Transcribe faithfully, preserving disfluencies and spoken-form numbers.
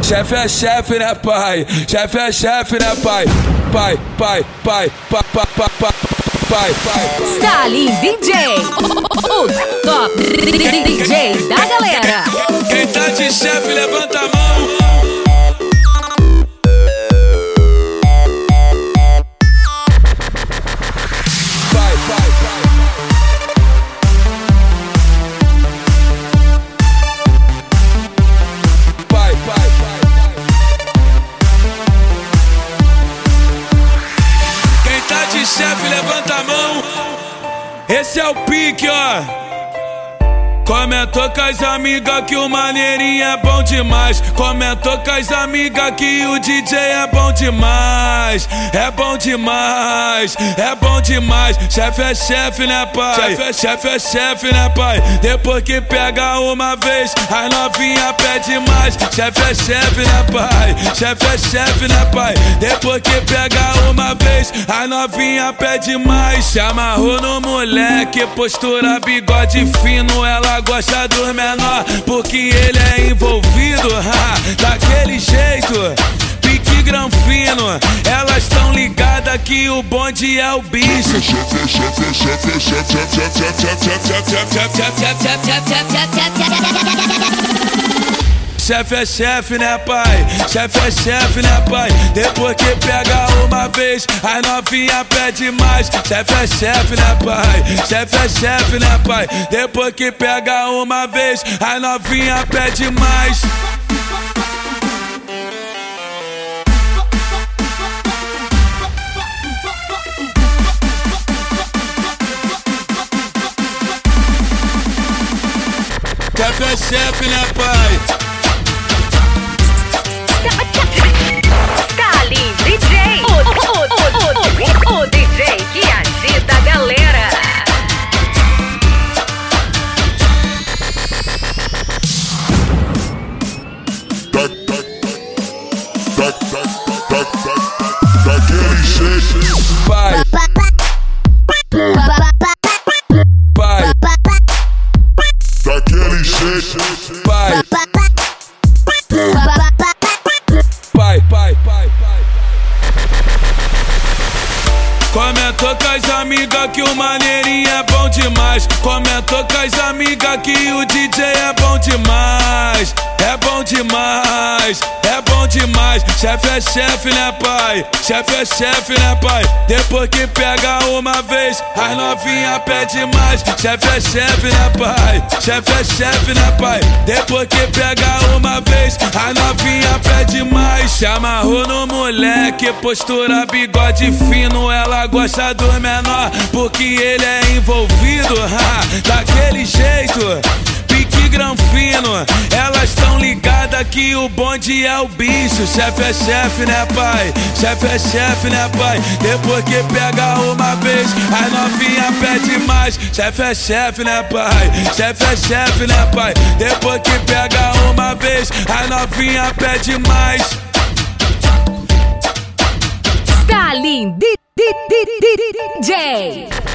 Chefe é chefe, né, pai? Chefe é chefe, né, pai? Pai, pai, pai, pai, pai, pai, pai, pai, pai. Stalin D J, o top D J da galera. Quem tá de chefe, levanta a mão. Pai, pai, pai. Pai, pai, pai. Quem tá de chefe, levanta a mão. Esse é o pique, ó. Comentou com as amigas que o maneirinho é bom demais. Comentou com as amigas que o D J é bom demais. É bom demais, é bom demais. Chefe é chefe, né, pai? Chefe é chefe, é chefe, né, pai? Depois que pega uma vez, as novinha pede mais. Chefe é chefe, né, pai? Chefe é chefe, né, pai? Depois que pega uma vez, as novinha pede mais. Se amarrou no moleque, postura, bigode fino. Ela gosta dos menor, porque ele é envolvido, ha, daquele jeito, pique granfino. Elas tão ligadas que o bonde é o bicho. Chefe é chefe, né, pai? Chefe é chefe, né, pai? Depois que pega uma vez, as novinha pede mais. Chefe é chefe, né, pai? Chefe é chefe, né, pai? Depois que pega uma vez, as novinha pede mais. Chefe é chefe, né, pai? Stalin D J, o, o, o, o, o D J que agita a galera. Daquele jeito, pai. Pai. Daquele jeito, pai. Pai, pai, pai, pai. Comentou com as amigas que o maneirinho é bom demais. Comentou com as amigas que o D J é bom demais. É bom demais, é bom demais. Chefe é chefe, né, pai? Chefe é chefe, né, pai? Depois que pega uma vez, as novinha pede mais. Chefe é chefe, né, pai? Chefe é chefe, né, pai? Depois que pega uma vez, as novinha pede mais. Se amarrou no moleque, postura, bigode fino. Ela gosta do menor, porque ele é envolvido, ha, daquele jeito, pique granfino. Elas tão ligadas que o bonde é o bicho. Chefe é chefe, né, pai? Chefe é chefe, né, pai? Depois que pega uma vez, as novinha pede mais. Chefe é chefe, né, pai? Chefe é chefe, né, pai? Depois que pega uma vez, as novinha pede mais. Stalin D J.